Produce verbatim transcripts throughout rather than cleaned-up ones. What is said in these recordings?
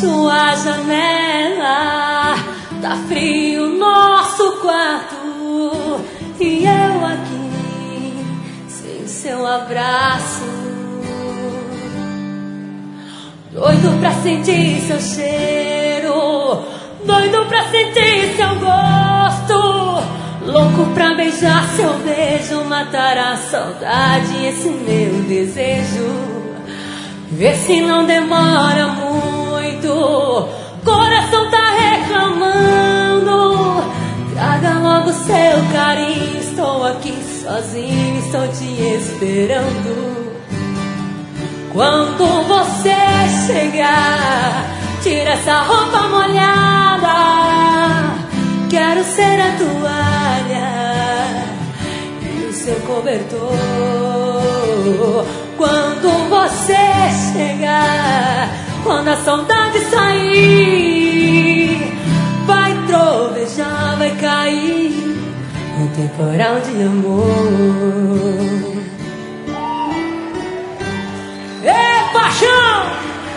sua janela. Tá frio nosso quarto e eu aqui sem seu abraço. Doido pra sentir seu cheiro, doido pra sentir seu gosto, louco pra beijar seu beijo, matar a saudade, esse meu desejo. Vê se não demora muito, coração tá reclamando. Traga logo seu carinho, estou aqui sozinho, estou te esperando. Quando você chegar, tira essa roupa molhada. Quero ser a toalha e o seu cobertor. Quando você chegar, quando a saudade sair, vai trovejar, vai cair um temporal de amor. Ê, paixão!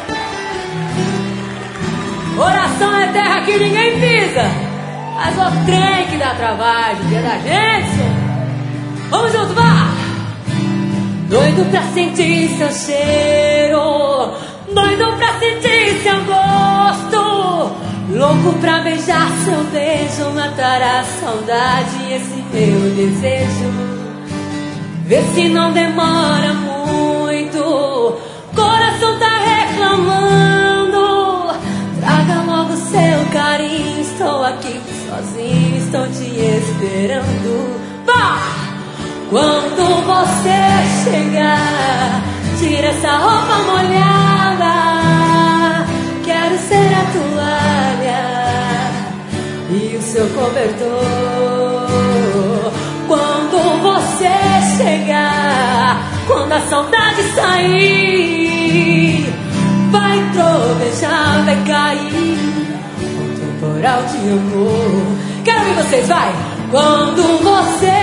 Oração é terra que ninguém pisa, mas o trem que dá trabalho, dia da gente, senhor. Vamos junto, vá! Doido pra sentir seu cheiro, doido pra sentir seu gosto, louco pra beijar seu beijo, matar a saudade, esse meu desejo. Vê se não demora muito, coração tá reclamando. Traga logo seu carinho, estou aqui sozinho, estou te esperando. Vá! Quando você chegar, tira essa roupa molhada. Quero ser a toalha e o seu cobertor. Quando você chegar, quando a saudade sair, vai trovejar, vai cair um temporal de amor. Quero ver vocês, vai! Quando você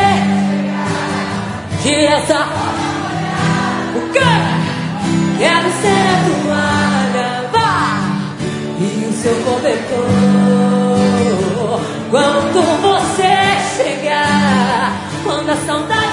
tira essa... O quê? Quero ser a toalha, vá! E o seu cobertor. Quando você chegar, quando a saudade